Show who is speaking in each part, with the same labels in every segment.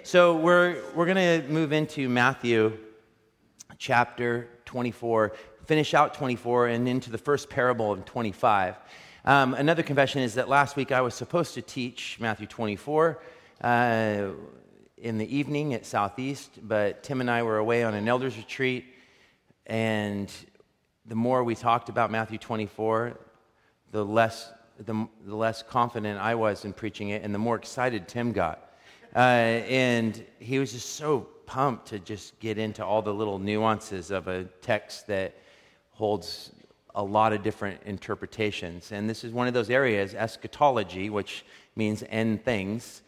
Speaker 1: so we're going to move into Matthew chapter 24, finish out 24, and into the first parable of 25. Another confession is that last week I was supposed to teach Matthew 24 in the evening at Southeast, but Tim and I were away on an elders retreat, and the more we talked about Matthew 24, the less confident I was in preaching it, and the more excited Tim got. And he was just so pumped to just get into all the little nuances of a text that holds a lot of different interpretations. And this is one of those areas, eschatology, which means end things.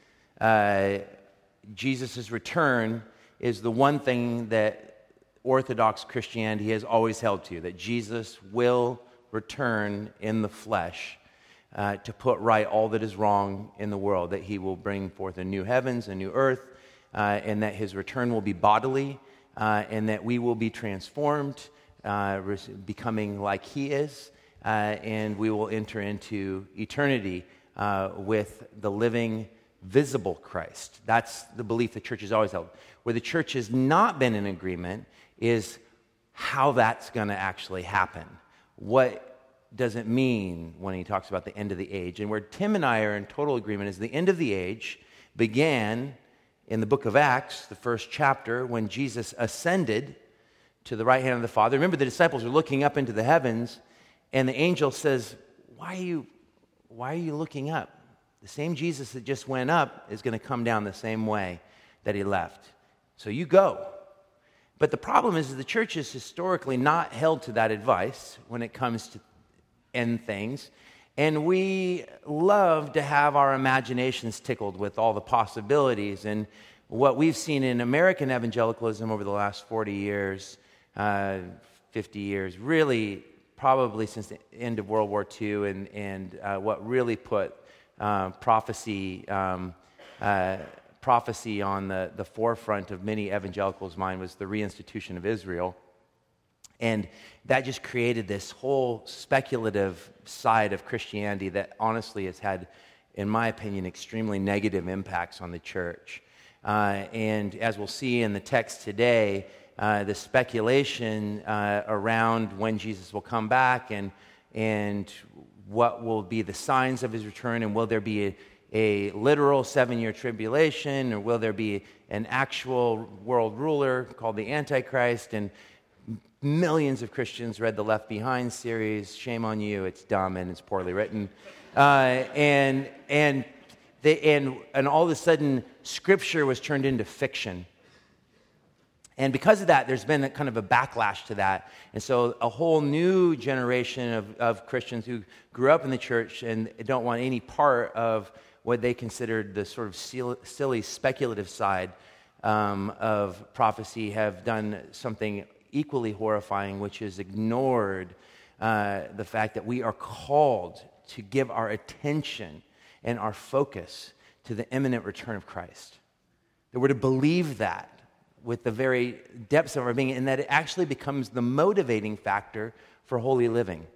Speaker 1: Jesus' return is the one thing that Orthodox Christianity has always held to, that Jesus will return in the flesh to put right all that is wrong in the world, that he will bring forth a new heavens, a new earth, and that his return will be bodily, and that we will be transformed, becoming like he is, and we will enter into eternity with the living, visible Christ. That's the belief the church has always held. Where the church has not been in agreement is how that's going to actually happen. What does it mean when he talks about the end of the age? And where Tim and I are in total agreement is the end of the age began in the book of Acts, the first chapter, when Jesus ascended to the right hand of the Father. Remember, the disciples are looking up into the heavens, and the angel says, why are you looking up? The same Jesus that just went up is going to come down the same way that he left. So you go. But the problem is that the church is historically not held to that advice when it comes to end things. And we love to have our imaginations tickled with all the possibilities. And what we've seen in American evangelicalism over the last 40 years, 50 years, really probably since the end of World War II, and what really put prophecy on the forefront of many evangelicals' mind was the reinstitution of Israel. And that just created this whole speculative side of Christianity that honestly has had, in my opinion, extremely negative impacts on the church. And as we'll see in the text today, the speculation around when Jesus will come back and what will be the signs of his return, and will there be a literal 7-year tribulation, or will there be an actual world ruler called the Antichrist? And millions of Christians read the Left Behind series. Shame on you, it's dumb and it's poorly written. And all of a sudden, Scripture was turned into fiction. And because of that, there's been a kind of a backlash to that. And so a whole new generation of Christians who grew up in the church and don't want any part of what they considered the sort of silly speculative side of prophecy have done something equally horrifying, which is ignored the fact that we are called to give our attention and our focus to the imminent return of Christ. That we're to believe that with the very depths of our being, and that it actually becomes the motivating factor for holy living.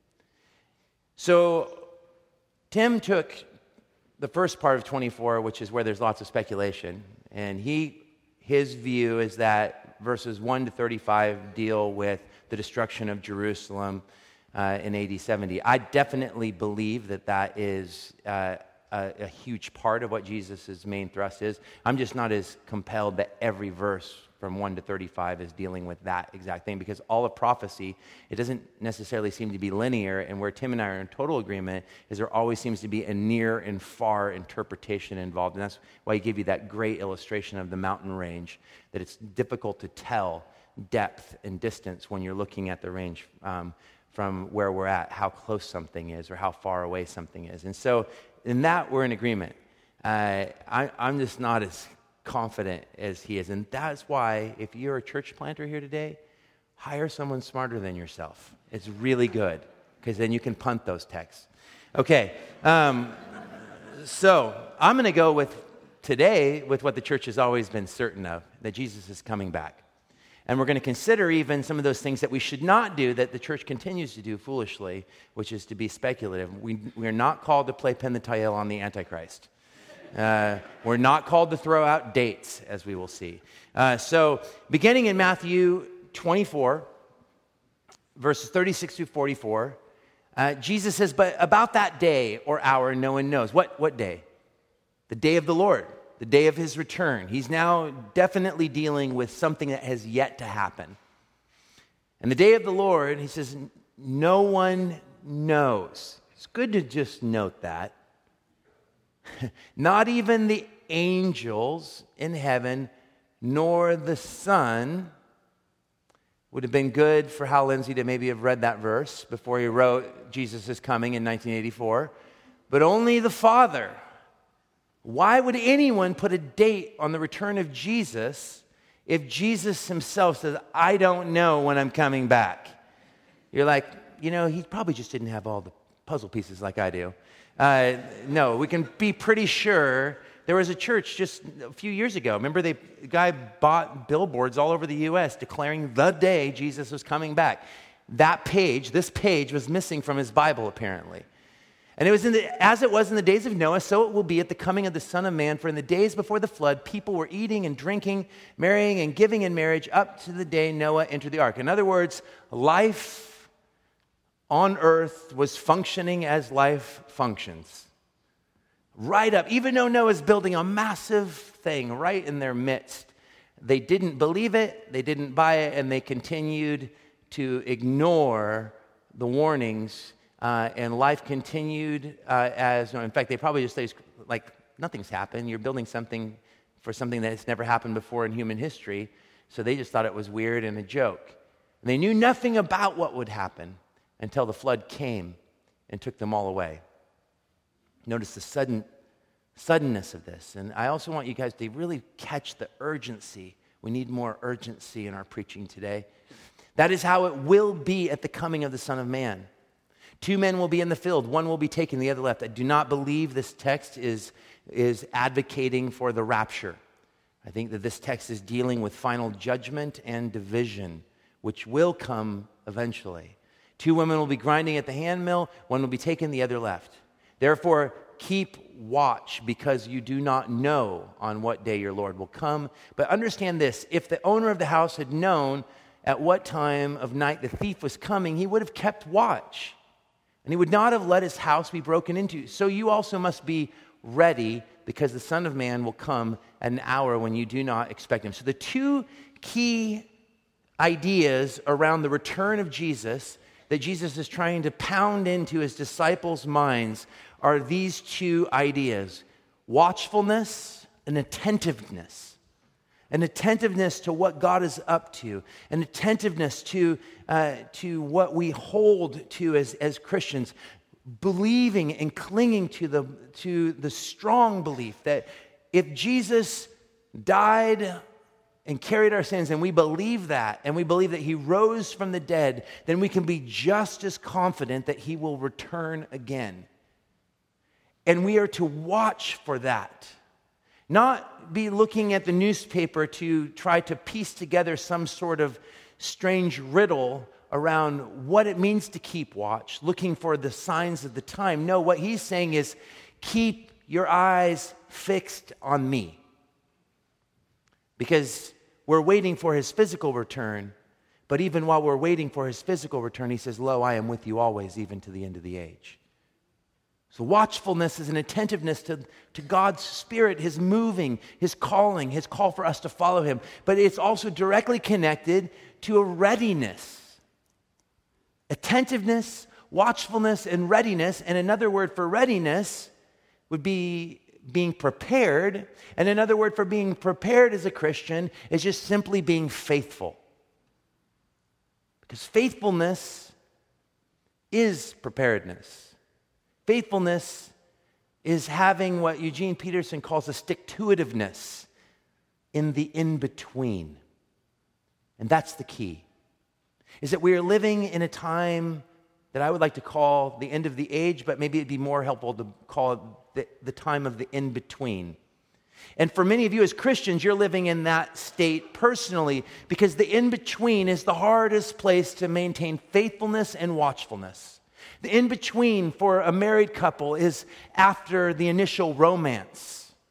Speaker 1: So Tim took the first part of 24, which is where there's lots of speculation, and his view is that verses 1 to 35 deal with the destruction of Jerusalem in AD 70. I definitely believe that is a huge part of what Jesus' main thrust is. I'm just not as compelled that every verse from 1 to 35 is dealing with that exact thing, because all of prophecy, it doesn't necessarily seem to be linear, and where Tim and I are in total agreement is there always seems to be a near and far interpretation involved, and that's why he gave you that great illustration of the mountain range, that it's difficult to tell depth and distance when you're looking at the range from where we're at, how close something is or how far away something is. And so in that, we're in agreement. I'm just not as confident as he is. And that's why, if you're a church planter here today, hire someone smarter than yourself. It's really good, because then you can punt those texts. Okay, so I'm going to go with today with what the church has always been certain of, that Jesus is coming back. And we're going to consider even some of those things that we should not do, that the church continues to do foolishly, which is to be speculative. We are not called to play pin the tail on the Antichrist. We're not called to throw out dates, as we will see. So beginning in Matthew 24, verses 36 through 44, Jesus says, but about that day or hour, no one knows. What day? The day of the Lord, the day of his return. He's now definitely dealing with something that has yet to happen. And the day of the Lord, he says, no one knows. It's good to just note that. Not even the angels in heaven, nor the Son. Would have been good for Hal Lindsey to maybe have read that verse before he wrote Jesus is Coming in 1984. But only the Father. Why would anyone put a date on the return of Jesus if Jesus himself says, I don't know when I'm coming back? You're like, he probably just didn't have all the puzzle pieces like I do. No, we can be pretty sure. There was a church just a few years ago. Remember, the guy bought billboards all over the U.S. declaring the day Jesus was coming back. This page was missing from his Bible, apparently. And it was as it was in the days of Noah, so it will be at the coming of the Son of Man. For in the days before the flood, people were eating and drinking, marrying and giving in marriage up to the day Noah entered the ark. In other words, life on earth was functioning as life functions. Right up, even though Noah's building a massive thing right in their midst, they didn't believe it, they didn't buy it, and they continued to ignore the warnings. And life continued in fact, they probably just say, like, nothing's happened. You're building something for something that's never happened before in human history. So they just thought it was weird and a joke. And they knew nothing about what would happen until the flood came and took them all away. Notice the suddenness of this. And I also want you guys to really catch the urgency. We need more urgency in our preaching today. That is how it will be at the coming of the Son of Man. 2 men will be in the field, one will be taken, the other left. I do not believe this text is advocating for the rapture. I think that this text is dealing with final judgment and division, which will come eventually. 2 women will be grinding at the handmill, one will be taken, the other left. Therefore, keep watch, because you do not know on what day your Lord will come. But understand this, if the owner of the house had known at what time of night the thief was coming, he would have kept watch. And he would not have let his house be broken into. So you also must be ready, because the Son of Man will come at an hour when you do not expect him. So the 2 key ideas around the return of Jesus that Jesus is trying to pound into his disciples' minds are these 2 ideas: watchfulness and attentiveness. An attentiveness to what God is up to, an attentiveness to what we hold to as Christians, believing and clinging to the strong belief that if Jesus died and carried our sins, and we believe that, and we believe that he rose from the dead, then we can be just as confident that he will return again. And we are to watch for that. Not be looking at the newspaper to try to piece together some sort of strange riddle around what it means to keep watch, looking for the signs of the time. No, what he's saying is keep your eyes fixed on me. Because we're waiting for his physical return, but even while we're waiting for his physical return, he says, lo, I am with you always, even to the end of the age. So watchfulness is an attentiveness to God's Spirit, his moving, his calling, his call for us to follow him. But it's also directly connected to a readiness. Attentiveness, watchfulness, and readiness. And another word for readiness would be being prepared. And another word for being prepared as a Christian is just simply being faithful. Because faithfulness is preparedness. Faithfulness is having what Eugene Peterson calls a stick-to-itiveness in the in-between. And that's the key. Is that we are living in a time that I would like to call the end of the age, but maybe it'd be more helpful to call it the time of the in-between. And for many of you as Christians, you're living in that state personally, because the in-between is the hardest place to maintain faithfulness and watchfulness. The in-between for a married couple is after the initial romance.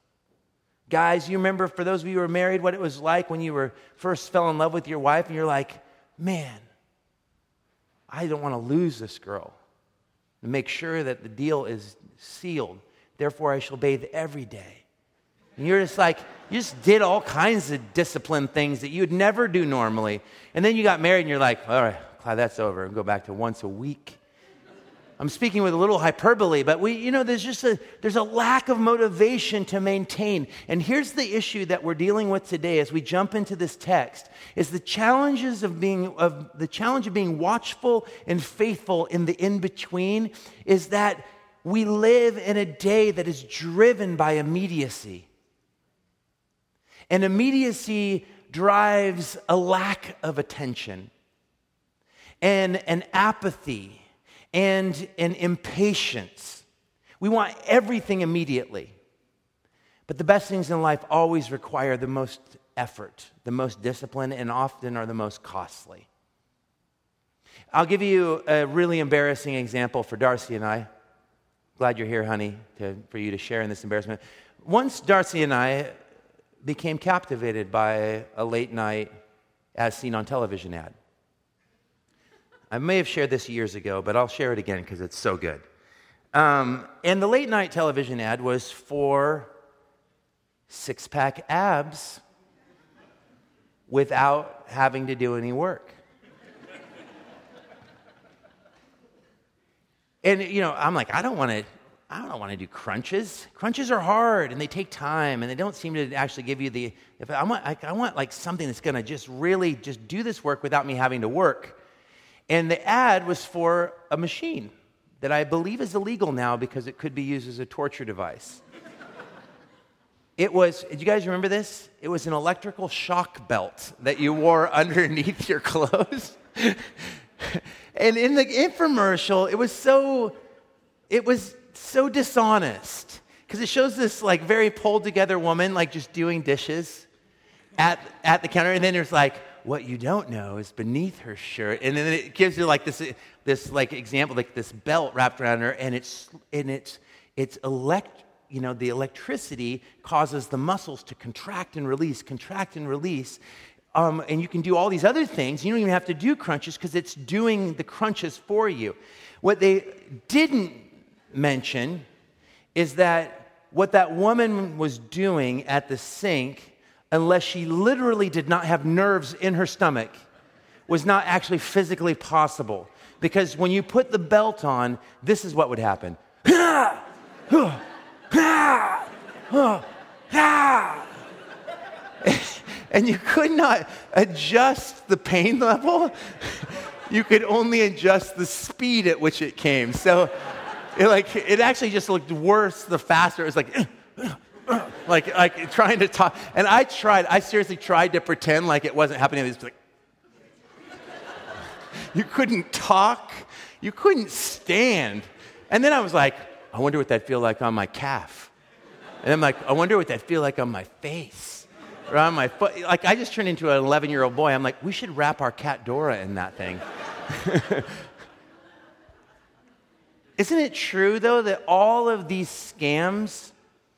Speaker 1: Guys, you remember, for those of you who are married, what it was like when you were first fell in love with your wife and you're like, man, I don't want to lose this girl. And make sure that the deal is sealed. Therefore, I shall bathe every day. And you're just like, you just did all kinds of disciplined things that you would never do normally. And then you got married and you're like, all right, glad that's over. And go back to once a week. I'm speaking with a little hyperbole, but there's a lack of motivation to maintain. And here's the issue that we're dealing with today as we jump into this text: is the challenge of being watchful and faithful in the in-between is that we live in a day that is driven by immediacy. And immediacy drives a lack of attention and an apathy and an impatience. We want everything immediately. But the best things in life always require the most effort, the most discipline, and often are the most costly. I'll give you a really embarrassing example for Darcy and I. Glad you're here, honey, for you to share in this embarrassment. Once Darcy and I became captivated by a late night as seen on television ad. I may have shared this years ago, but I'll share it again because it's so good. And the late night television ad was for six-pack abs without having to do any work. And, I'm like, I don't want to do crunches. Crunches are hard, and they take time, and they don't seem to actually give you I want like something that's going to just really just do this work without me having to work. And the ad was for a machine that I believe is illegal now because it could be used as a torture device. Did you guys remember this? It was an electrical shock belt that you wore underneath your clothes. And in the infomercial, it was so dishonest because it shows this like very pulled together woman like just doing dishes at the counter, and then there's like, what you don't know is beneath her shirt, and then it gives you like this like example, like this belt wrapped around her, and the electricity causes the muscles to contract and release, and you can do all these other things. You don't even have to do crunches because it's doing the crunches for you. What they didn't mention is that what that woman was doing at the sink, unless she literally did not have nerves in her stomach, was not actually physically possible. Because when you put the belt on, this is what would happen. And you could not adjust the pain level. You could only adjust the speed at which it came. So it actually just looked worse the faster. It was like trying to talk. And I seriously tried to pretend like it wasn't happening. It was like, you couldn't talk. You couldn't stand. And then I was like, I wonder what that'd feel like on my calf. And I'm like, I wonder what that'd feel like on my face or on my foot. Like, I just turned into an 11-year-old boy. I'm like, we should wrap our cat Dora in that thing. Isn't it true, though, that all of these scams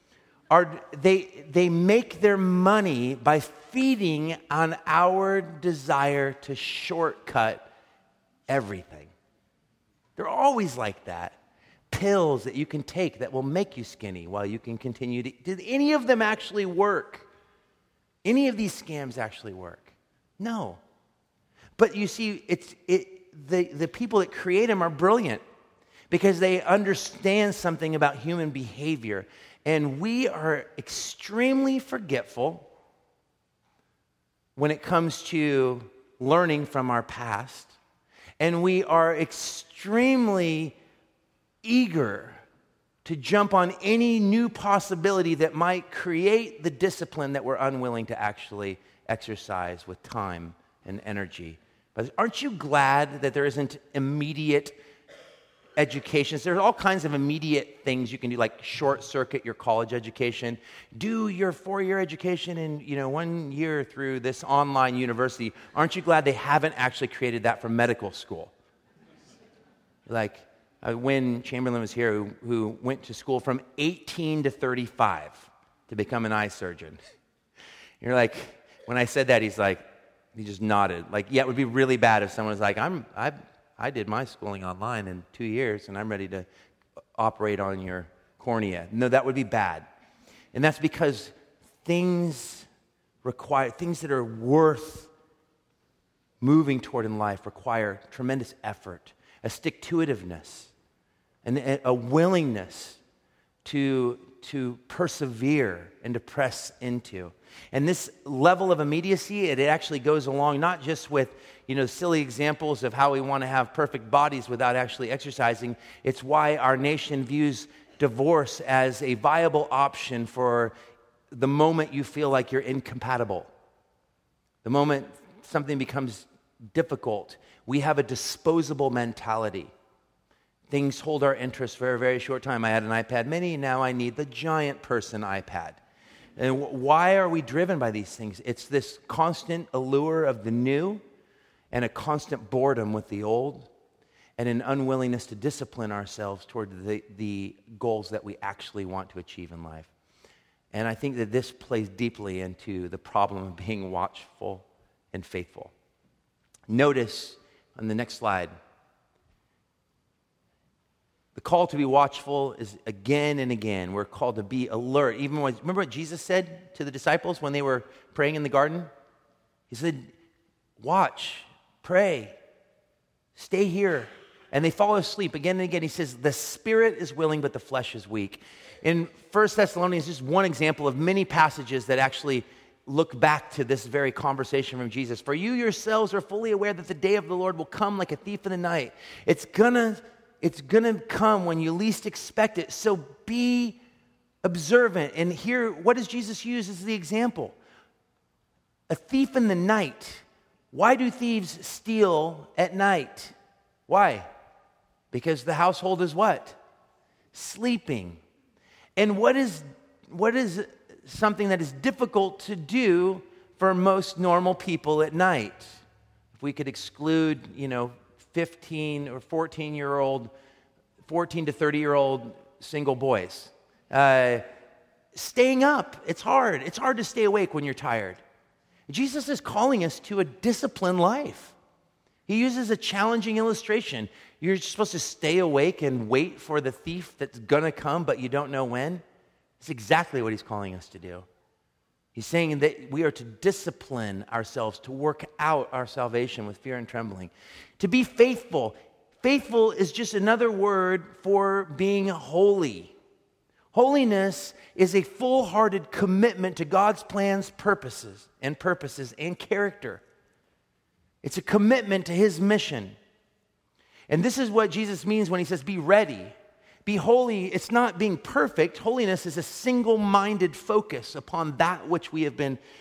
Speaker 1: they make their money by feeding on our desire to shortcut everything? They're always like that. Pills that you can take that will make you skinny while you can continue to... Did any of them actually work? Any of these scams actually work? No. But you see, the people that create them are brilliant because they understand something about human behavior. And we are extremely forgetful when it comes to learning from our past. And we are extremely eager to jump on any new possibility that might create the discipline that we're unwilling to actually exercise with time and energy. But aren't you glad that there isn't immediate education? There's all kinds of immediate things you can do, like short circuit your college education, do your 4-year education in 1 year through this online university. Aren't you glad they haven't actually created that for medical school? Like when Chamberlain was here, who went to school from 18 to 35. to become an eye surgeon. You're like, when I said that, he just nodded. Like, yeah, it would be really bad if someone was like, I did my schooling online in 2 years, and I'm ready to operate on your cornea. No, that would be bad. And that's because things that are worth moving toward in life require tremendous effort, a stick-to-itiveness, and a willingness to persevere and to press into. And this level of immediacy, it actually goes along not just with, silly examples of how we want to have perfect bodies without actually exercising. It's why our nation views divorce as a viable option for the moment you feel like you're incompatible. The moment something becomes difficult, we have a disposable mentality. Things hold our interest for a very short time. I had an iPad mini, now I need the giant person iPad. And why are we driven by these things? It's this constant allure of the new and a constant boredom with the old and an unwillingness to discipline ourselves toward the goals that we actually want to achieve in life. And I think that this plays deeply into the problem of being watchful and faithful. Notice on the next slide, the call to be watchful is again and again. We're called to be alert. Remember what Jesus said to the disciples when they were praying in the garden? He said, watch, pray, stay here. And they fall asleep again and again. He says, the spirit is willing, but the flesh is weak. In 1 Thessalonians, just one example of many passages that actually look back to this very conversation from Jesus. For you yourselves are fully aware that the day of the Lord will come like a thief in the night. It's gonna come when you least expect it. So be observant. And here, what does Jesus use as the example? A thief in the night. Why do thieves steal at night? Why? Because the household is what? Sleeping. And what is something that is difficult to do for most normal people at night? If we could exclude, 15 or 14 to 30-year-old single boys. Staying up, it's hard. It's hard to stay awake when you're tired. Jesus is calling us to a disciplined life. He uses a challenging illustration. You're supposed to stay awake and wait for the thief that's going to come, but you don't know when. It's exactly what he's calling us to do. He's saying that we are to discipline ourselves, to work out our salvation with fear and trembling. To be faithful. Faithful is just another word for being holy. Holiness is a full-hearted commitment to God's plans, purposes and character. It's a commitment to his mission. And this is what Jesus means when he says, be ready. Be holy. It's not being perfect. Holiness is a single-minded focus upon that which we have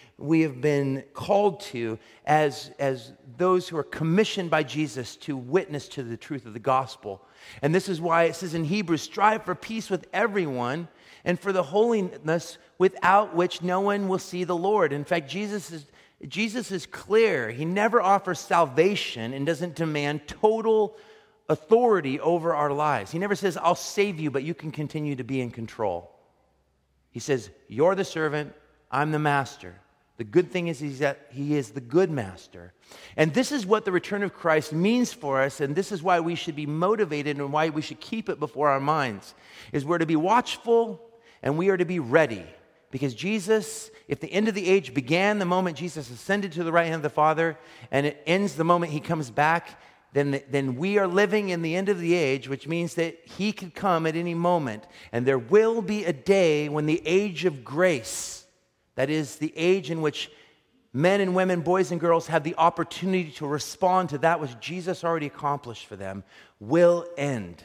Speaker 1: been called to as those who are commissioned by Jesus to witness to the truth of the gospel. And this is why it says in Hebrews, strive for peace with everyone and for the holiness without which no one will see the Lord. In fact, Jesus is clear. He never offers salvation and doesn't demand total authority over our lives. He never says, I'll save you, but you can continue to be in control. He says, you're the servant, I'm the master. The good thing is that he is the good master. And this is what the return of Christ means for us, and this is why we should be motivated and why we should keep it before our minds, is we're to be watchful and we are to be ready. Because Jesus, if the end of the age began the moment Jesus ascended to the right hand of the Father, and it ends the moment he comes back, then we are living in the end of the age, which means that he could come at any moment. And there will be a day when the age of grace, that is the age in which men and women, boys and girls have the opportunity to respond to that which Jesus already accomplished for them, will end.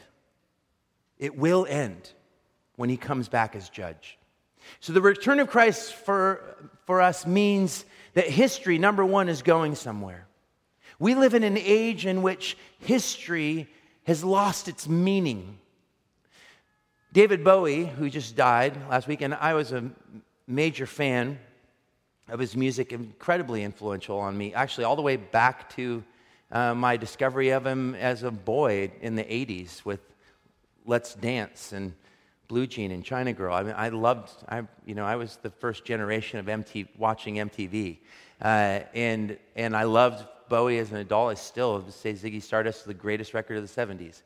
Speaker 1: It will end when he comes back as judge. So the return of Christ for us means that history, number one, is going somewhere. We live in an age in which history has lost its meaning. David Bowie, who just died last week, and I was a major fan of his music, incredibly influential on me, actually all the way back to my discovery of him as a boy in the 80s with Let's Dance and Blue Jean and China Girl. I mean, I was the first generation of watching MTV. And I loved Bowie as an adult. I still say Ziggy Stardust is the greatest record of the 70s.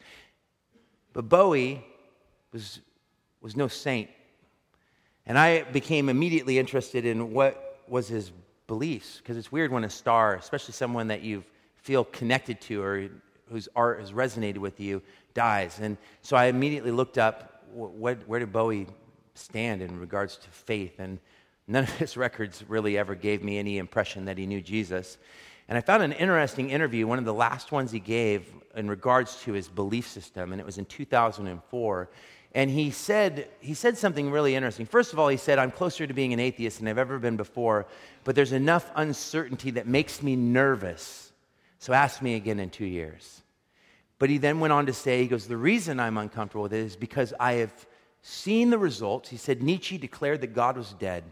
Speaker 1: But Bowie was no saint. And I became immediately interested in what was his beliefs, because it's weird when a star, especially someone that you feel connected to or whose art has resonated with you, dies. And so I immediately looked up where did Bowie stand in regards to faith, and none of his records really ever gave me any impression that he knew Jesus. And I found an interesting interview, one of the last ones he gave in regards to his belief system, and it was in 2004. And he said something really interesting. First of all, he said, I'm closer to being an atheist than I've ever been before, but there's enough uncertainty that makes me nervous. So ask me again in 2 years. But he then went on to say, he goes, the reason I'm uncomfortable with it is because I have seen the results. He said Nietzsche declared that God was dead.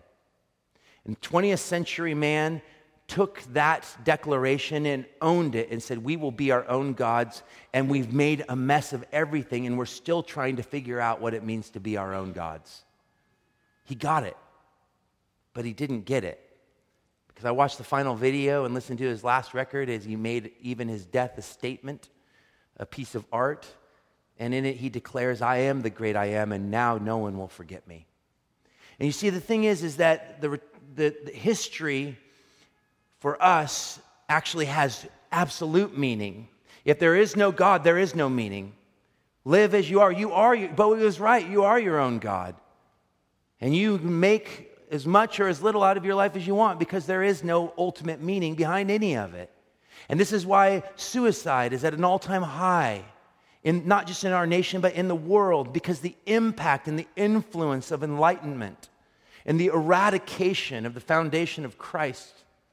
Speaker 1: And 20th century man took that declaration and owned it and said, we will be our own gods, and we've made a mess of everything, and we're still trying to figure out what it means to be our own gods. He got it, but he didn't get it. Because I watched the final video and listened to his last record as he made even his death a statement, a piece of art, and in it he declares, I am the great I am, and now no one will forget me. And you see, the thing is that the history for us actually has absolute meaning. If there is no God, there is no meaning. Live as you are. But it was right. You are your own God. And you make as much or as little out of your life as you want, because there is no ultimate meaning behind any of it. And this is why suicide is at an all-time high, not just in our nation, but in the world, because the impact and the influence of enlightenment and the eradication of the foundation of Christ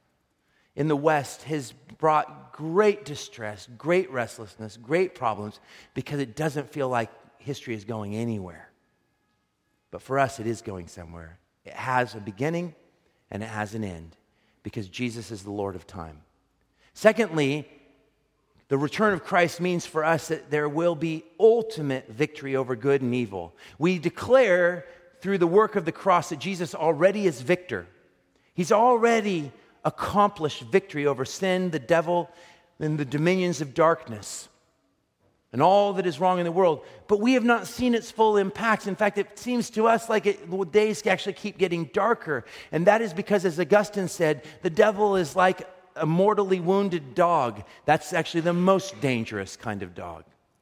Speaker 1: in the West has brought great distress, great restlessness, great problems, because it doesn't feel like history is going anywhere. But for us, it is going somewhere. It has a beginning and it has an end, because Jesus is the Lord of time. Secondly, the return of Christ means for us that there will be ultimate victory over good and evil. We declare through the work of the cross that Jesus already is victor. He's already accomplished victory over sin, the devil, and the dominions of darkness, and all that is wrong in the world. But we have not seen its full impact. In fact, it seems to us like the days actually keep getting darker. And that is because, as Augustine said, the devil is like a mortally wounded dog. That's actually the most dangerous kind of dog.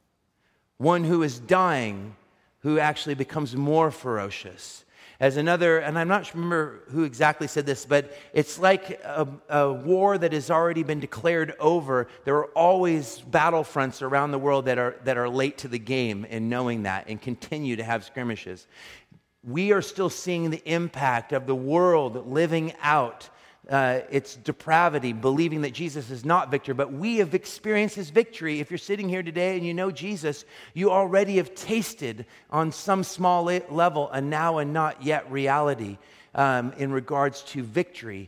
Speaker 1: One who is dying, who actually becomes more ferocious. As another, and I'm not sure who exactly said this, but it's like a war that has already been declared over. There are always battlefronts around the world that are late to the game in knowing that, and continue to have skirmishes. We are still seeing the impact of the world living out its depravity, believing that Jesus is not victor, but we have experienced his victory. If you're sitting here today and you know Jesus, you already have tasted on some small level a now and not yet reality in regards to victory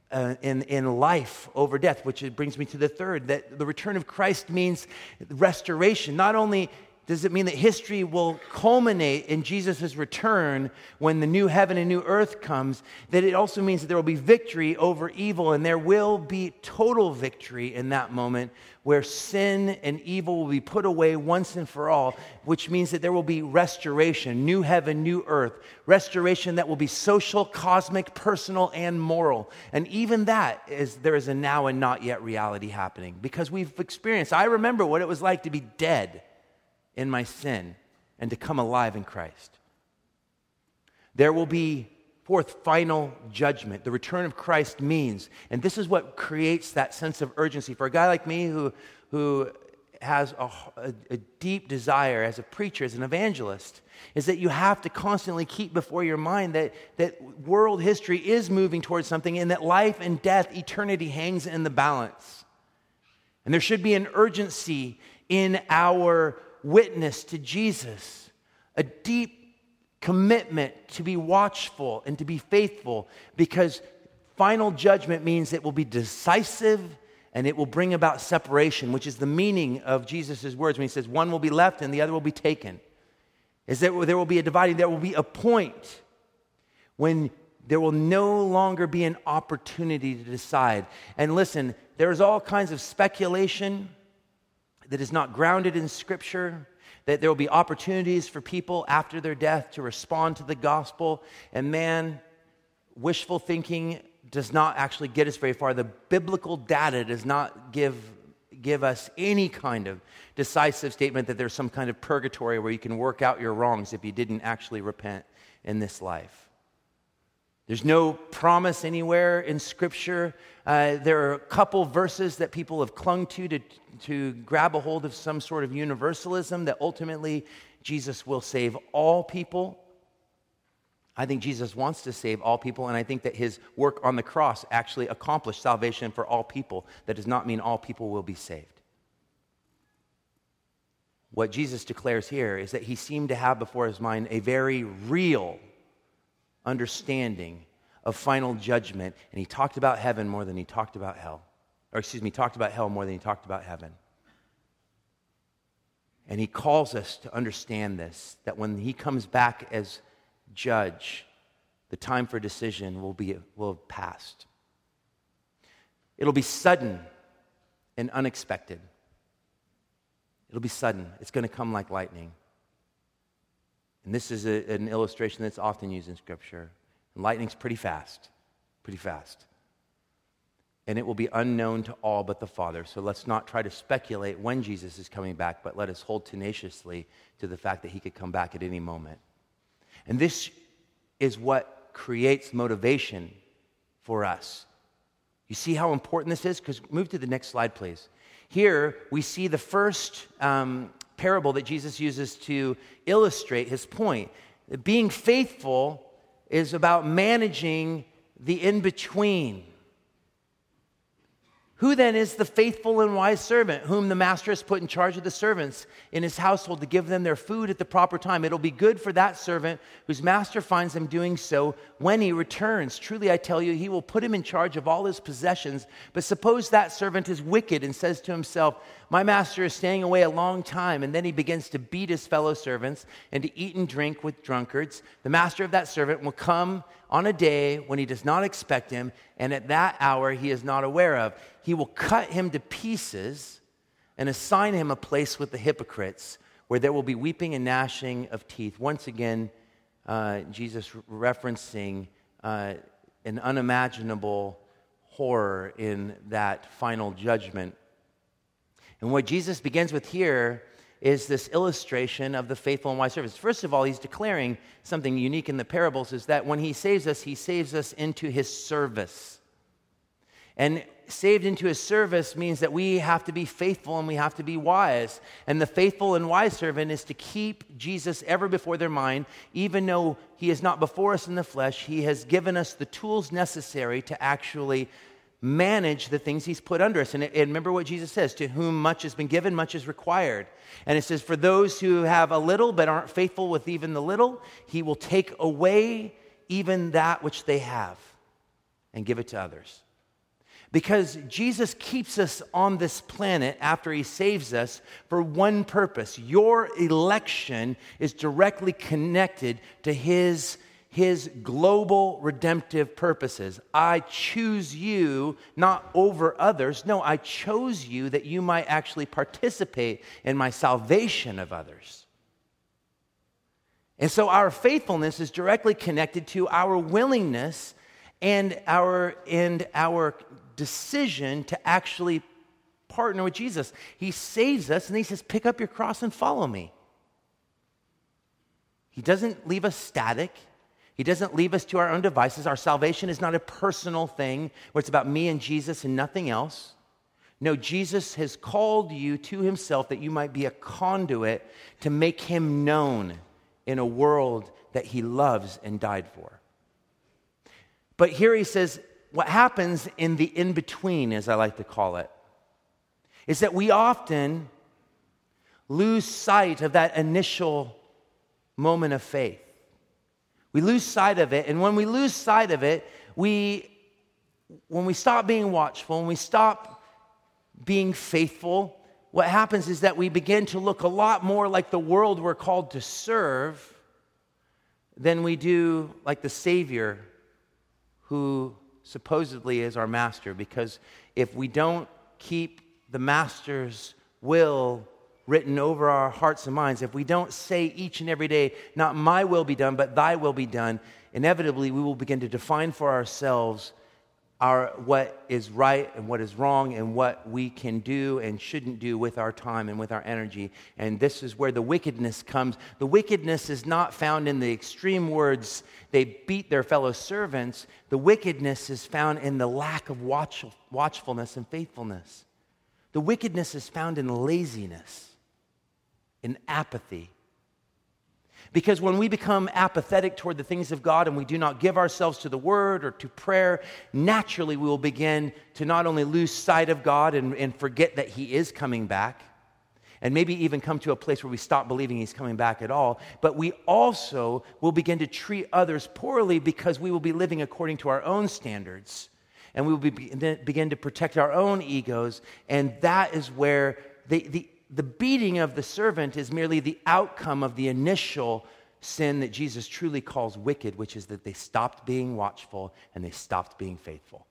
Speaker 1: in life over death, which brings me to the third, that the return of Christ means restoration. Not only does it mean that history will culminate in Jesus' return when the new heaven and new earth comes, that it also means that there will be victory over evil, and there will be total victory in that moment where sin and evil will be put away once and for all, which means that there will be restoration, new heaven, new earth, restoration that will be social, cosmic, personal, and moral. And even that there is a now and not yet reality happening, because we've experienced. I remember what it was like to be dead in my sin and to come alive in Christ. There will be, fourth, final judgment. The return of Christ means, and this is what creates that sense of urgency for a guy like me who has a deep desire as a preacher, as an evangelist, is that you have to constantly keep before your mind that world history is moving towards something, and that life and death, eternity hangs in the balance. And there should be an urgency in our witness to Jesus, a deep commitment to be watchful and to be faithful, because final judgment means it will be decisive and it will bring about separation, which is the meaning of Jesus' words when he says one will be left and the other will be taken. is that there will be a dividing. There will be a point when there will no longer be an opportunity to decide. And listen, there's all kinds of speculation that is not grounded in Scripture, that there will be opportunities for people after their death to respond to the gospel. And man, wishful thinking does not actually get us very far. The biblical data does not give us any kind of decisive statement that there's some kind of purgatory where you can work out your wrongs if you didn't actually repent in this life. There's no promise anywhere in Scripture. There are a couple verses that people have clung to grab a hold of some sort of universalism that ultimately Jesus will save all people. I think Jesus wants to save all people, and I think that his work on the cross actually accomplished salvation for all people. That does not mean all people will be saved. What Jesus declares here is that he seemed to have before his mind a very real understanding of final judgment, and he talked about heaven more than he talked about hell. He talked about hell more than he talked about heaven. And he calls us to understand this, that when he comes back as judge, the time for decision will have passed. It'll be sudden and unexpected. It'll be sudden. It's going to come like lightning. And this is an illustration that's often used in Scripture. And lightning's pretty fast. And it will be unknown to all but the Father. So let's not try to speculate when Jesus is coming back, but let us hold tenaciously to the fact that he could come back at any moment. And this is what creates motivation for us. You see how important this is? Because move to the next slide, please. Here we see the first parable that Jesus uses to illustrate his point. Being faithful is about managing the in-between. Who then is the faithful and wise servant whom the master has put in charge of the servants in his household to give them their food at the proper time? It'll be good for that servant whose master finds them doing so when he returns. Truly, I tell you, he will put him in charge of all his possessions. But suppose that servant is wicked and says to himself, my master is staying away a long time, and then he begins to beat his fellow servants and to eat and drink with drunkards. The master of that servant will come on a day when he does not expect him, and at that hour he is not aware of. He will cut him to pieces and assign him a place with the hypocrites, where there will be weeping and gnashing of teeth. Once again, Jesus referencing an unimaginable horror in that final judgment. And what Jesus begins with here is this illustration of the faithful and wise servants. First of all, he's declaring something unique in the parables, is that when he saves us into his service. And saved into his service means that we have to be faithful and we have to be wise. And the faithful and wise servant is to keep Jesus ever before their mind. Even though he is not before us in the flesh, he has given us the tools necessary to actually manage the things he's put under us. And remember what Jesus says, to whom much has been given, much is required. And it says, for those who have a little but aren't faithful with even the little, he will take away even that which they have and give it to others. Because Jesus keeps us on this planet after he saves us for one purpose. Your election is directly connected to his global redemptive purposes. I choose you not over others. No, I chose you that you might actually participate in my salvation of others. And so our faithfulness is directly connected to our willingness and our decision to actually partner with Jesus. He saves us and he says, pick up your cross and follow me. He doesn't leave us static. He doesn't leave us to our own devices. Our salvation is not a personal thing where it's about me and Jesus and nothing else. No, Jesus has called you to himself that you might be a conduit to make him known in a world that he loves and died for. But here he says, what happens in the in-between, as I like to call it, is that we often lose sight of that initial moment of faith. We lose sight of it, and when we lose sight of it, when we stop being watchful, when we stop being faithful, what happens is that we begin to look a lot more like the world we're called to serve than we do like the Savior who supposedly is our master. Because if we don't keep the master's will written over our hearts and minds, if we don't say each and every day, not my will be done, but thy will be done, inevitably we will begin to define for ourselves what is right and what is wrong and what we can do and shouldn't do with our time and with our energy. And this is where the wickedness comes. The wickedness is not found in the extreme words, they beat their fellow servants. The wickedness is found in the lack of watchfulness and faithfulness. The wickedness is found in laziness, in apathy. Because when we become apathetic toward the things of God and we do not give ourselves to the Word or to prayer, naturally we will begin to not only lose sight of God and forget that He is coming back, and maybe even come to a place where we stop believing He's coming back at all, but we also will begin to treat others poorly because we will be living according to our own standards, and we will begin to protect our own egos, and that is where the beating of the servant is merely the outcome of the initial sin that Jesus truly calls wicked, which is that they stopped being watchful and they stopped being faithful.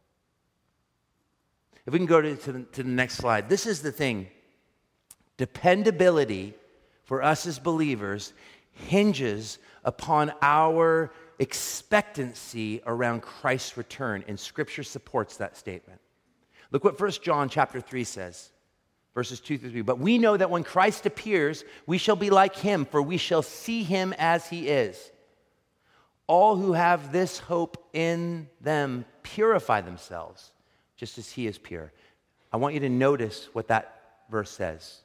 Speaker 1: If we can go to the next slide. This is the thing. Dependability for us as believers hinges upon our expectancy around Christ's return, and Scripture supports that statement. Look what 1 John chapter 3 says. Verses 2 through 3. But we know that when Christ appears, we shall be like him, for we shall see him as he is. All who have this hope in them purify themselves, just as he is pure. I want you to notice what that verse says.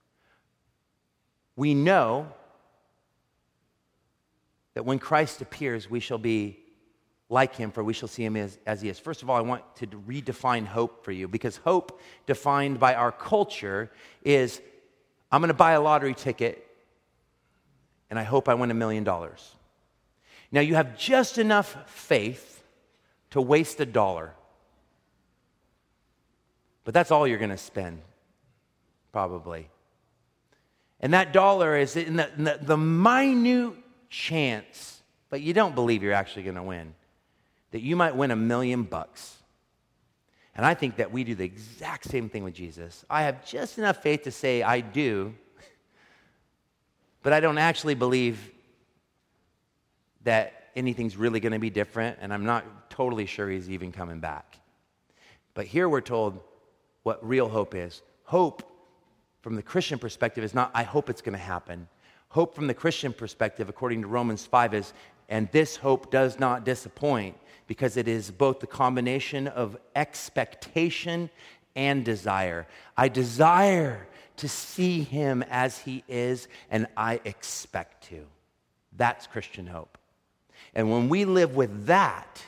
Speaker 1: We know that when Christ appears, we shall be like him, for we shall see him as he is. First of all, I want to redefine hope for you, because hope defined by our culture is, I'm going to buy a lottery ticket and I hope I win $1 million. Now, you have just enough faith to waste $1, but that's all you're going to spend, probably. And that dollar is in the minute chance, but you don't believe you're actually going to win, that you might win $1 million. And I think that we do the exact same thing with Jesus. I have just enough faith to say I do, but I don't actually believe that anything's really going to be different, and I'm not totally sure he's even coming back. But here we're told what real hope is. Hope from the Christian perspective is not, I hope it's going to happen. Hope from the Christian perspective, according to Romans 5, is, and this hope does not disappoint, because it is both the combination of expectation and desire. I desire to see him as he is, and I expect to. That's Christian hope. And when we live with that,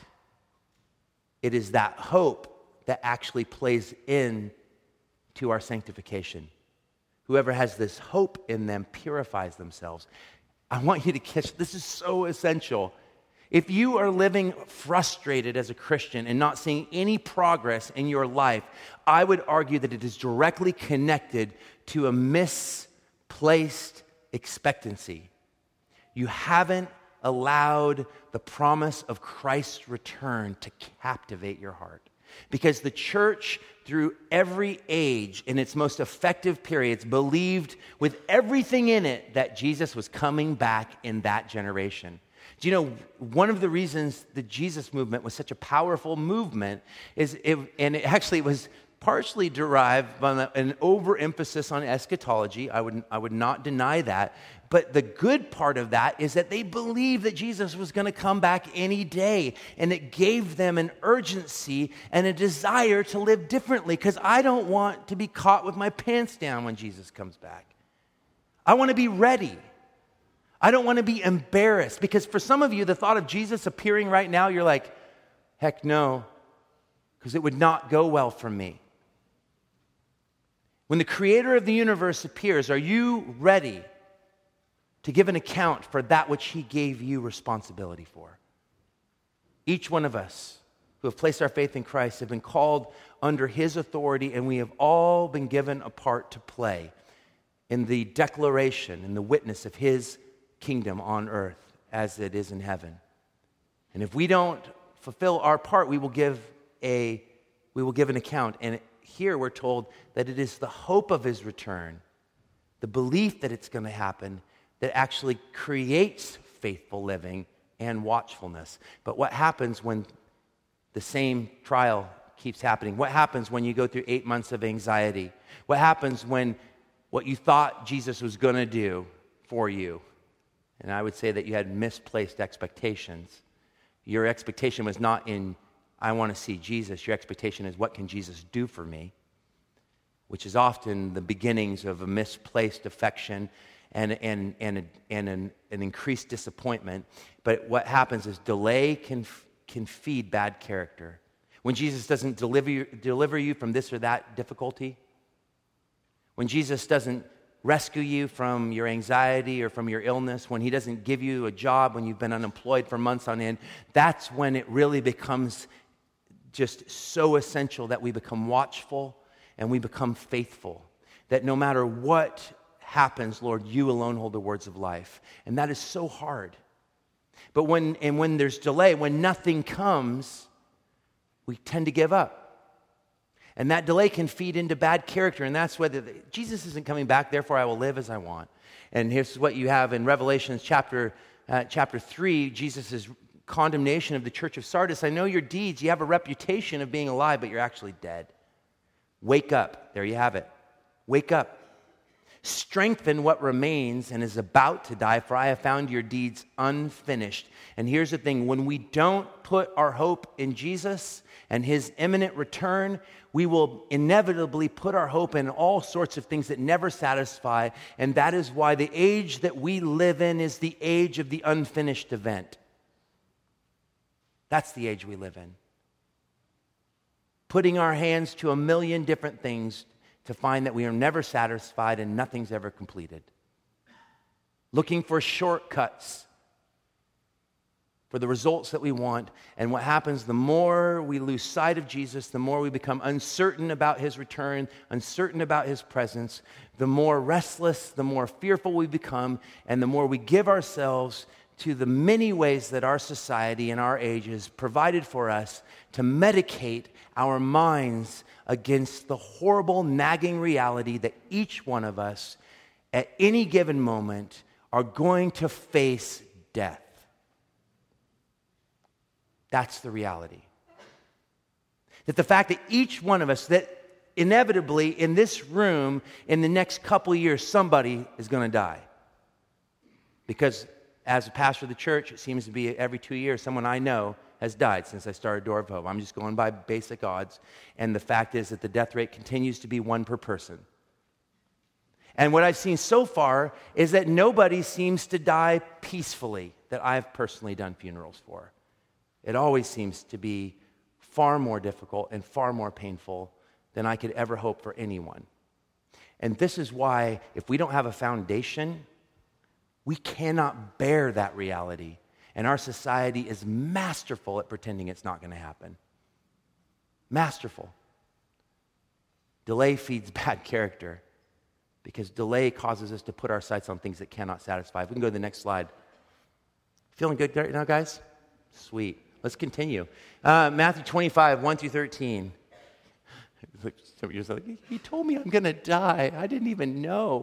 Speaker 1: it is that hope that actually plays in to our sanctification. Whoever has this hope in them purifies themselves. I want you to catch, this is so essential. If you are living frustrated as a Christian and not seeing any progress in your life, I would argue that it is directly connected to a misplaced expectancy. You haven't allowed the promise of Christ's return to captivate your heart. Because the church, through every age, in its most effective periods, believed with everything in it that Jesus was coming back in that generation. Do you know, one of the reasons the Jesus movement was such a powerful movement is, it was partially derived by an overemphasis on eschatology. I would not deny that. But the good part of that is that they believed that Jesus was going to come back any day. And it gave them an urgency and a desire to live differently, because I don't want to be caught with my pants down when Jesus comes back. I want to be ready. I don't want to be embarrassed, because for some of you, the thought of Jesus appearing right now, you're like, heck no, because it would not go well for me. When the creator of the universe appears, are you ready to give an account for that which he gave you responsibility for? Each one of us who have placed our faith in Christ have been called under his authority, and we have all been given a part to play in the declaration and the witness of his kingdom on earth as it is in heaven. And if we don't fulfill our part, we will give an account. And here we're told that it is the hope of his return, the belief that it's going to happen, that actually creates faithful living and watchfulness. But what happens when the same trial keeps happening? What happens when you go through 8 months of anxiety? What happens when what you thought Jesus was going to do for you? And I would say that you had misplaced expectations. Your expectation was not in, I want to see Jesus. Your expectation is, what can Jesus do for me? Which is often the beginnings of a misplaced affection and an increased disappointment. But what happens is delay can feed bad character. When Jesus doesn't deliver you from this or that difficulty, when Jesus doesn't rescue you from your anxiety or from your illness, when he doesn't give you a job, when you've been unemployed for months on end, that's when it really becomes just so essential that we become watchful and we become faithful. That no matter what happens, Lord, you alone hold the words of life. And that is so hard. But when there's delay, when nothing comes, we tend to give up. And that delay can feed into bad character, and that's whether Jesus isn't coming back, therefore I will live as I want. And here's what you have in Revelation chapter 3, Jesus' condemnation of the church of Sardis. I know your deeds. You have a reputation of being alive, but you're actually dead. Wake up. There you have it. Wake up. Strengthen what remains and is about to die, for I have found your deeds unfinished. And here's the thing, when we don't put our hope in Jesus and his imminent return, we will inevitably put our hope in all sorts of things that never satisfy, and that is why the age that we live in is the age of the unfinished event. That's the age we live in. Putting our hands to a million different things to find that we are never satisfied and nothing's ever completed. Looking for shortcuts for the results that we want. And what happens, the more we lose sight of Jesus, the more we become uncertain about his return, uncertain about his presence, the more restless, the more fearful we become, and the more we give ourselves to the many ways that our society and our age has provided for us to medicate our minds against the horrible, nagging reality that each one of us at any given moment are going to face death. That's the reality. That the fact that each one of us, that inevitably in this room, in the next couple of years, somebody is going to die. Because as a pastor of the church, it seems to be every 2 years, someone I know has died since I started Door of Hope. I'm just going by basic odds. And the fact is that the death rate continues to be 1 per person. And what I've seen so far is that nobody seems to die peacefully that I've personally done funerals for. It always seems to be far more difficult and far more painful than I could ever hope for anyone. And this is why, if we don't have a foundation, we cannot bear that reality. And our society is masterful at pretending it's not going to happen. Masterful. Delay feeds bad character because delay causes us to put our sights on things that cannot satisfy. If we can go to the next slide. Feeling good right now, guys? Sweet. Let's continue. Matthew 25, 1 through 13. Some of you are like, he told me I'm going to die. I didn't even know.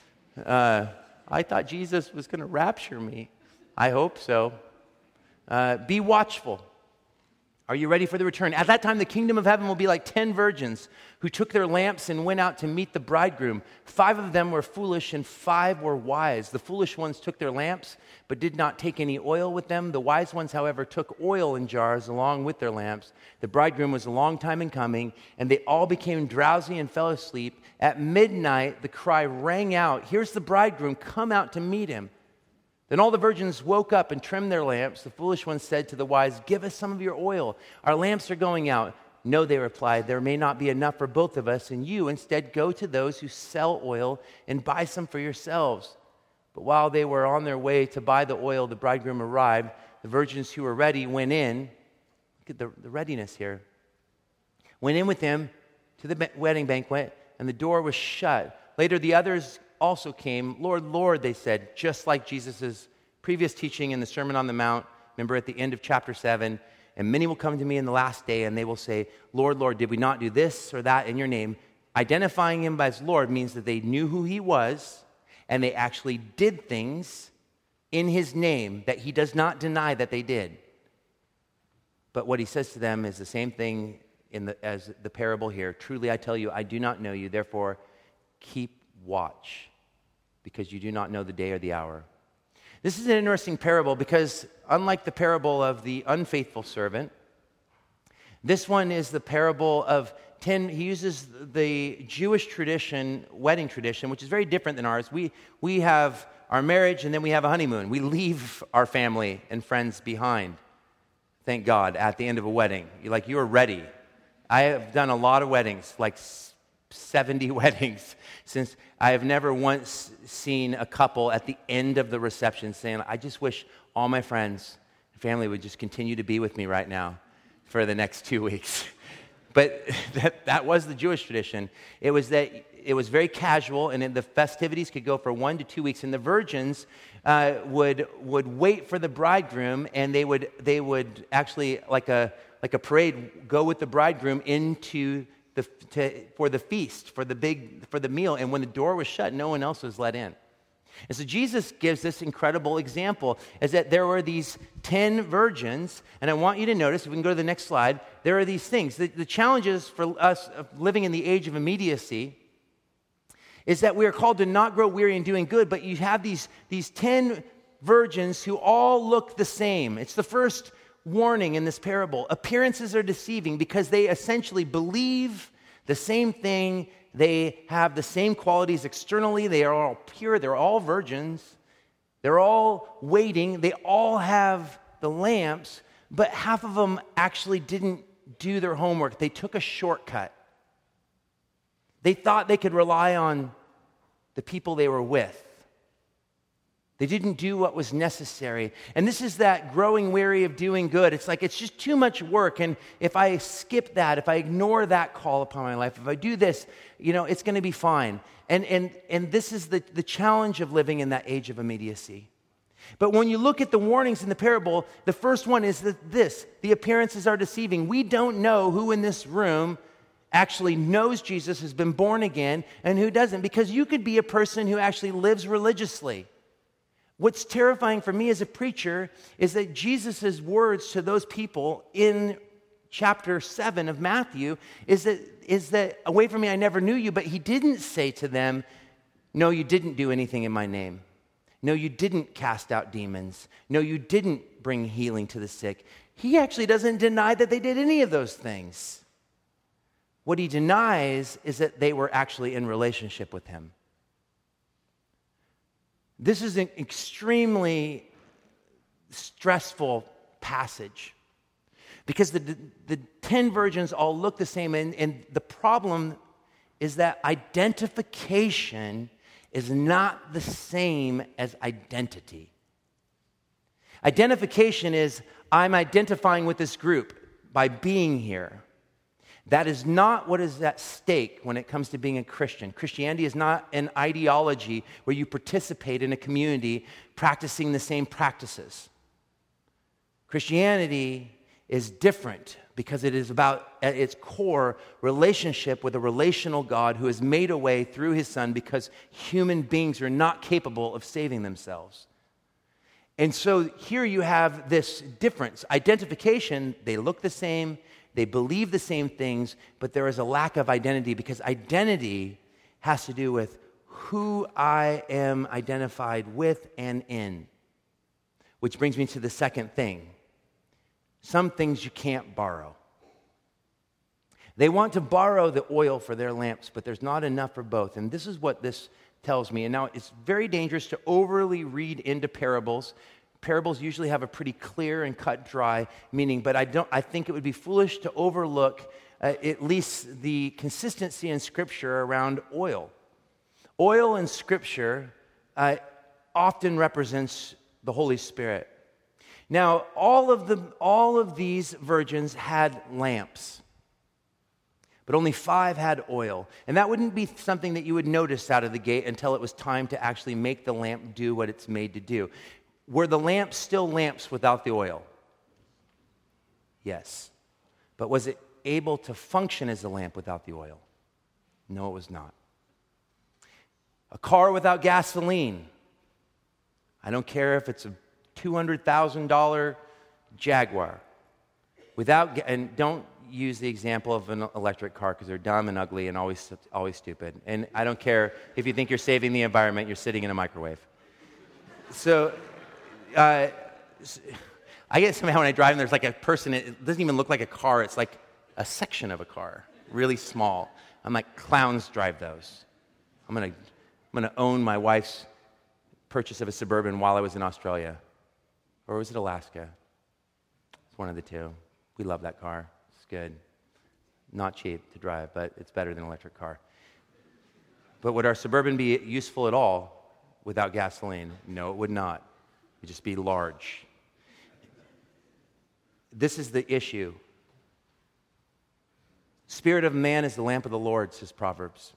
Speaker 1: I thought Jesus was going to rapture me. I hope so. Be watchful. Are you ready for the return? At that time, the kingdom of heaven will be like 10 virgins who took their lamps and went out to meet the bridegroom. 5 of them were foolish and 5 were wise. The foolish ones took their lamps, but did not take any oil with them. The wise ones, however, took oil in jars along with their lamps. The bridegroom was a long time in coming, and they all became drowsy and fell asleep. At midnight, the cry rang out, "Here's the bridegroom, come out to meet him." Then all the virgins woke up and trimmed their lamps. The foolish ones said to the wise, "Give us some of your oil. Our lamps are going out." "No," they replied, "there may not be enough for both of us, and you instead go to those who sell oil and buy some for yourselves." But while they were on their way to buy the oil, the bridegroom arrived. The virgins who were ready went in. Look at the readiness here. Went in with him to the wedding banquet, and the door was shut. Later, the others also came. Lord, Lord, they said, just like Jesus' previous teaching in the Sermon on the Mount. Remember at the end of chapter 7, and many will come to me in the last day, and they will say, Lord, Lord, did we not do this or that in your name? Identifying him as Lord means that they knew who he was, and they actually did things in his name that he does not deny that they did. But what he says to them is the same thing as the parable here. Truly, I tell you, I do not know you. Therefore, keep watch, because you do not know the day or the hour. This is an interesting parable because unlike the parable of the unfaithful servant, this one is the parable of 10. He uses the Jewish tradition, wedding tradition, which is very different than ours. We have our marriage and then we have a honeymoon. We leave our family and friends behind, thank God, at the end of a wedding. You are ready. I have done a lot of weddings, like 70 weddings, since I have never once seen a couple at the end of the reception saying, I just wish all my friends and family would just continue to be with me right now for the next 2 weeks. But that was the Jewish tradition. It was very casual, and the festivities could go for 1 to 2 weeks, and the virgins would wait for the bridegroom, and they would actually, like a parade, go with the bridegroom into for the feast, for the meal, and when the door was shut, no one else was let in. And so Jesus gives this incredible example, is that there were these 10 virgins, and I want you to notice, if we can go to the next slide, there are these things. The challenges for us of living in the age of immediacy is that we are called to not grow weary in doing good, but you have these 10 virgins who all look the same. It's the first warning in this parable. Appearances are deceiving because they essentially believe the same thing. They have the same qualities externally. They are all pure. They're all virgins. They're all waiting. They all have the lamps, but half of them actually didn't do their homework. They took a shortcut. They thought they could rely on the people they were with. They didn't do what was necessary. And this is that growing weary of doing good. It's like it's just too much work. And if I skip that, if I ignore that call upon my life, if I do this, it's going to be fine. And this is the challenge of living in that age of immediacy. But when you look at the warnings in the parable, the first one is the appearances are deceiving. We don't know who in this room actually knows Jesus, has been born again, and who doesn't. Because you could be a person who actually lives religiously. What's terrifying for me as a preacher is that Jesus' words to those people in chapter 7 of Matthew is that away from me, I never knew you, but he didn't say to them, no, you didn't do anything in my name. No, you didn't cast out demons. No, you didn't bring healing to the sick. He actually doesn't deny that they did any of those things. What he denies is that they were actually in relationship with him. This is an extremely stressful passage because the 10 virgins all look the same, and the problem is that identification is not the same as identity. Identification is, I'm identifying with this group by being here. That is not what is at stake when it comes to being a Christian. Christianity is not an ideology where you participate in a community practicing the same practices. Christianity is different because it is about, at its core, relationship with a relational God who has made a way through his Son because human beings are not capable of saving themselves. And so here you have this difference. Identification, they look the same, they believe the same things, but there is a lack of identity because identity has to do with who I am identified with and in. Which brings me to the second thing. Some things you can't borrow. They want to borrow the oil for their lamps, but there's not enough for both. And this is what this tells me. And now it's very dangerous to overly read into parables. Parables usually have a pretty clear and cut dry meaning, but I think it would be foolish to overlook at least the consistency in Scripture around oil. Oil in Scripture often represents the Holy Spirit. Now, all of these virgins had lamps, but only 5 had oil. And that wouldn't be something that you would notice out of the gate until it was time to actually make the lamp do what it's made to do. Were the lamps still lamps without the oil? Yes. But was it able to function as a lamp without the oil? No, it was not. A car without gasoline. I don't care if it's a $200,000 Jaguar. And don't use the example of an electric car because they're dumb and ugly and always stupid. And I don't care if you think you're saving the environment, you're sitting in a microwave. So, I get somehow when I drive and there's like a person, it doesn't even look like a car, it's like a section of a car, really small. I'm like, clowns drive those. I'm gonna own my wife's purchase of a Suburban while I was in Australia. Or was it Alaska? It's one of the two. We love that car. It's good. Not cheap to drive, but it's better than an electric car. But would our Suburban be useful at all without gasoline? No, it would not. It would just be large. This is the issue. Spirit of man is the lamp of the Lord, says Proverbs.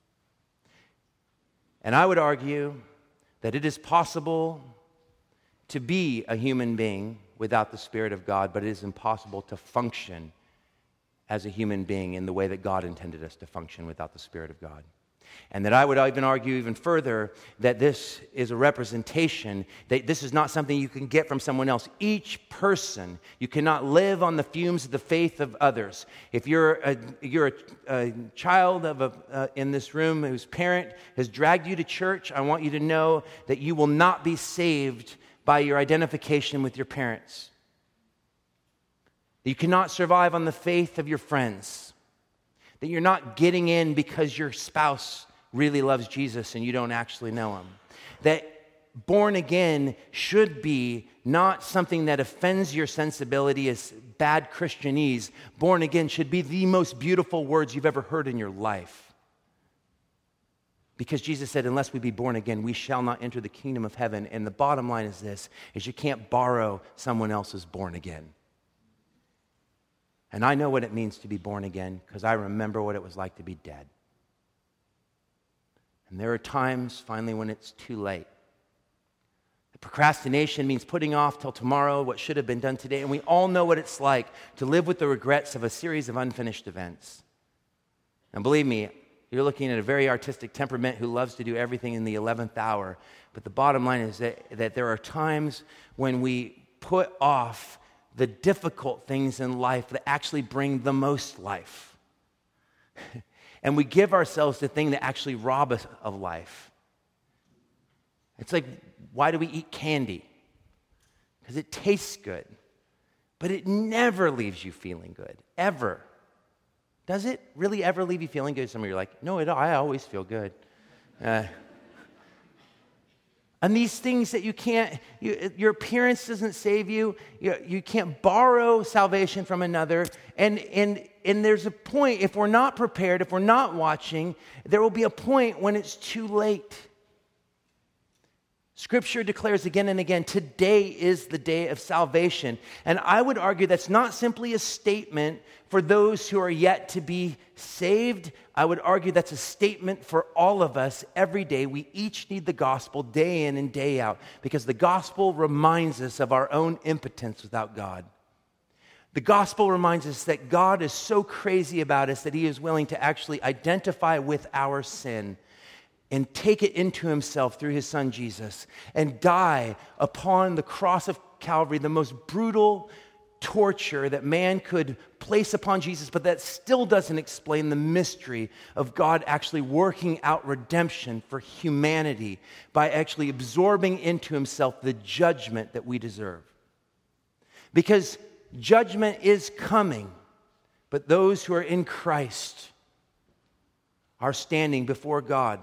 Speaker 1: And I would argue that it is possible to be a human being without the Spirit of God, but it is impossible to function as a human being in the way that God intended us to function without the Spirit of God. And that I would even argue even further that this is a representation, that this is not something you can get from someone else. Each person, you cannot live on the fumes of the faith of others. If you're a child of in this room whose parent has dragged you to church, I want you to know that you will not be saved by your identification with your parents. You cannot survive on the faith of your friends. That you're not getting in because your spouse really loves Jesus and you don't actually know him. That born again should be not something that offends your sensibility as bad Christianese. Born again should be the most beautiful words you've ever heard in your life. Because Jesus said, unless we be born again, we shall not enter the kingdom of heaven. And the bottom line is this, is you can't borrow someone else's born again. And I know what it means to be born again because I remember what it was like to be dead. And there are times, finally, when it's too late. Procrastination means putting off till tomorrow what should have been done today. And we all know what it's like to live with the regrets of a series of unfinished events. And believe me, you're looking at a very artistic temperament who loves to do everything in the 11th hour. But the bottom line is that there are times when we put off the difficult things in life that actually bring the most life. And we give ourselves the thing that actually rob us of life. It's like, why do we eat candy? Because it tastes good. But it never leaves you feeling good, ever. Does it really ever leave you feeling good? Some of you are like, no, I always feel good. And these things that you can't, your appearance doesn't save you. You can't borrow salvation from another. And there's a point, if we're not prepared, if we're not watching, there will be a point when it's too late. Scripture declares again and again, today is the day of salvation. And I would argue that's not simply a statement for those who are yet to be saved. I would argue that's a statement for all of us every day. We each need the gospel day in and day out because the gospel reminds us of our own impotence without God. The gospel reminds us that God is so crazy about us that he is willing to actually identify with our sin and take it into himself through his son Jesus and die upon the cross of Calvary, the most brutal torture that man could place upon Jesus, but that still doesn't explain the mystery of God actually working out redemption for humanity by actually absorbing into himself the judgment that we deserve. Because judgment is coming, but those who are in Christ are standing before God.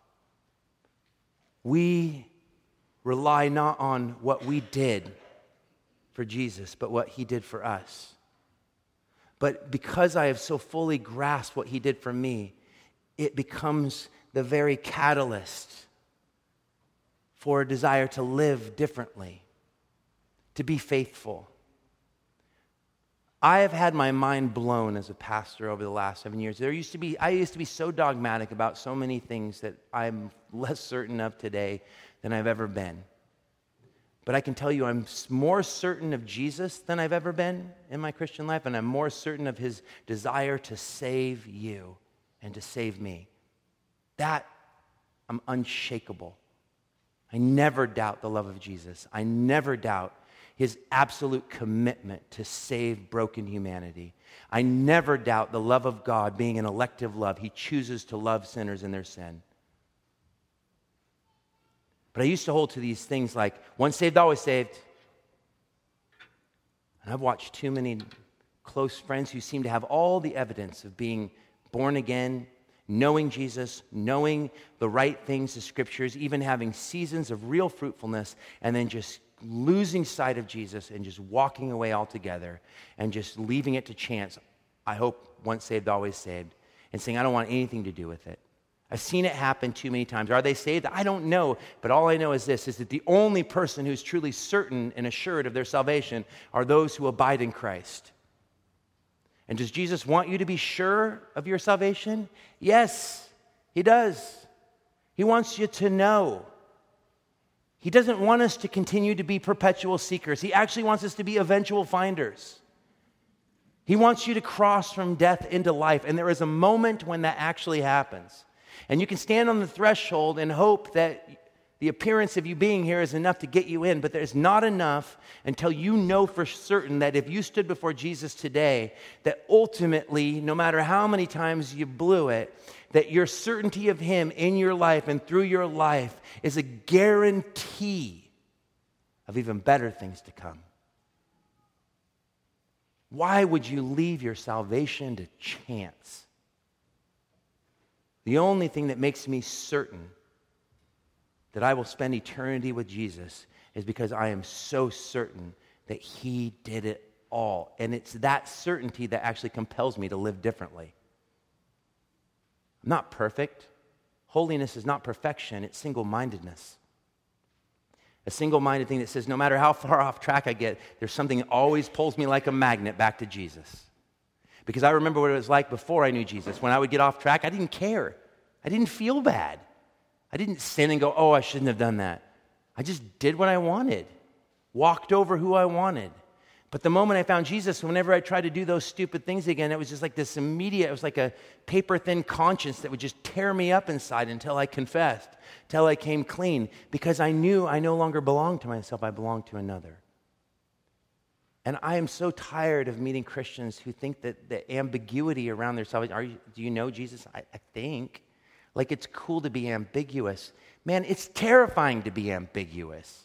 Speaker 1: We rely not on what we did for Jesus, but what he did for us. But because I have so fully grasped what he did for me, it becomes the very catalyst for a desire to live differently, to be faithful. I have had my mind blown as a pastor over the last 7 years. I used to be so dogmatic about so many things that I'm less certain of today than I've ever been. But I can tell you I'm more certain of Jesus than I've ever been in my Christian life, and I'm more certain of his desire to save you and to save me. That, I'm unshakable. I never doubt the love of Jesus. I never doubt his absolute commitment to save broken humanity. I never doubt the love of God being an elective love. He chooses to love sinners in their sin. But I used to hold to these things like, once saved, always saved. And I've watched too many close friends who seem to have all the evidence of being born again, knowing Jesus, knowing the right things, the scriptures, even having seasons of real fruitfulness, and then just losing sight of Jesus and just walking away altogether and just leaving it to chance. I hope once saved, always saved, and saying, I don't want anything to do with it. I've seen it happen too many times. Are they saved? I don't know, but all I know is this, is that the only person who's truly certain and assured of their salvation are those who abide in Christ. And does Jesus want you to be sure of your salvation? Yes, he does. He wants you to know. He doesn't want us to continue to be perpetual seekers. He actually wants us to be eventual finders. He wants you to cross from death into life, and there is a moment when that actually happens. And you can stand on the threshold and hope that the appearance of you being here is enough to get you in, but there's not enough until you know for certain that if you stood before Jesus today, that ultimately, no matter how many times you blew it, that your certainty of him in your life and through your life is a guarantee of even better things to come. Why would you leave your salvation to chance? The only thing that makes me certain that I will spend eternity with Jesus is because I am so certain that he did it all. And it's that certainty that actually compels me to live differently. I'm not perfect. Holiness is not perfection, it's single-mindedness. A single-minded thing that says no matter how far off track I get, there's something that always pulls me like a magnet back to Jesus. Because I remember what it was like before I knew Jesus. When I would get off track, I didn't care. I didn't feel bad. I didn't sin and go, oh, I shouldn't have done that. I just did what I wanted, walked over who I wanted. But the moment I found Jesus, whenever I tried to do those stupid things again, it was just like this immediate, it was like a paper-thin conscience that would just tear me up inside until I confessed, until I came clean, because I knew I no longer belonged to myself, I belonged to another. And I am so tired of meeting Christians who think that the ambiguity around their salvation, do you know Jesus? I think. Like it's cool to be ambiguous. Man, it's terrifying to be ambiguous.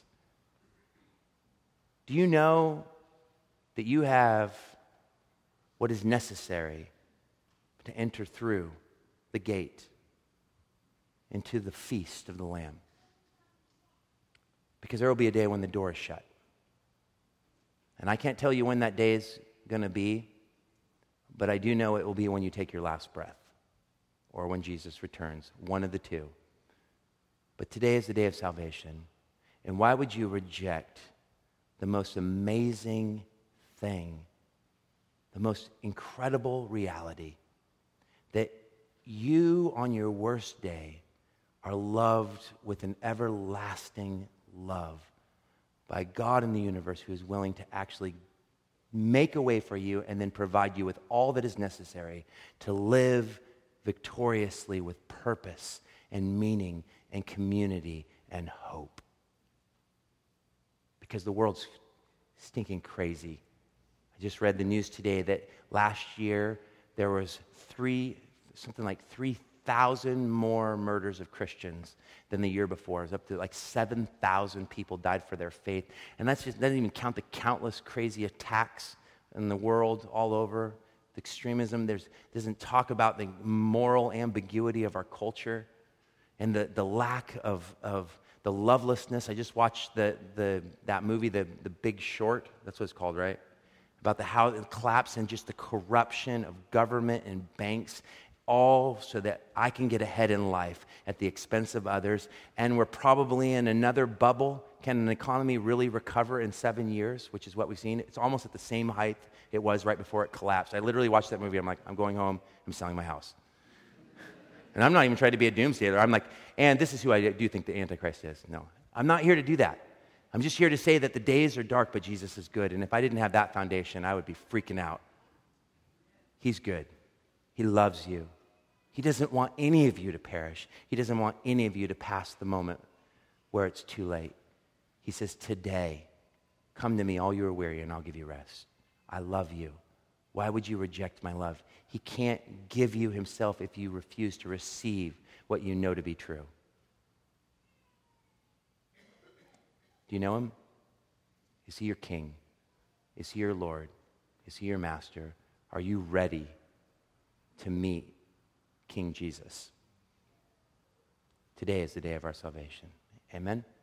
Speaker 1: Do you know that you have what is necessary to enter through the gate into the feast of the Lamb? Because there will be a day when the door is shut. And I can't tell you when that day is going to be, but I do know it will be when you take your last breath or when Jesus returns, one of the two. But today is the day of salvation. And why would you reject the most amazing thing, the most incredible reality, that you on your worst day are loved with an everlasting love by God in the universe who is willing to actually make a way for you and then provide you with all that is necessary to live victoriously with purpose and meaning and community and hope. Because the world's stinking crazy. I just read the news today that last year there was something like 3,000 more murders of Christians than the year before. It was up to like 7,000 people died for their faith. And that doesn't even count the countless crazy attacks in the world all over. The extremism, doesn't talk about the moral ambiguity of our culture and the lack of the lovelessness. I just watched that movie, the Big Short. That's what it's called, right? About how it collapsed and just the corruption of government and banks, all so that I can get ahead in life at the expense of others. And we're probably in another bubble can an economy really recover in 7 years, which is what we've seen? It's almost at the same height it was right before it collapsed. I literally watched that movie. I'm like, I'm going home. I'm selling my house. And I'm not even trying to be a doomsayer. I'm like, and this is who I do think the Antichrist is. No, I'm not here to do that. I'm just here to say that the days are dark, but Jesus is good. And if I didn't have that foundation, I would be freaking out. He's good. He loves you. He doesn't want any of you to perish. He doesn't want any of you to pass the moment where it's too late. He says, today, come to me, all you are weary, and I'll give you rest. I love you. Why would you reject my love? He can't give you himself if you refuse to receive what you know to be true. Do you know him? Is he your king? Is he your Lord? Is he your master? Are you ready to meet King Jesus? Today is the day of our salvation. Amen?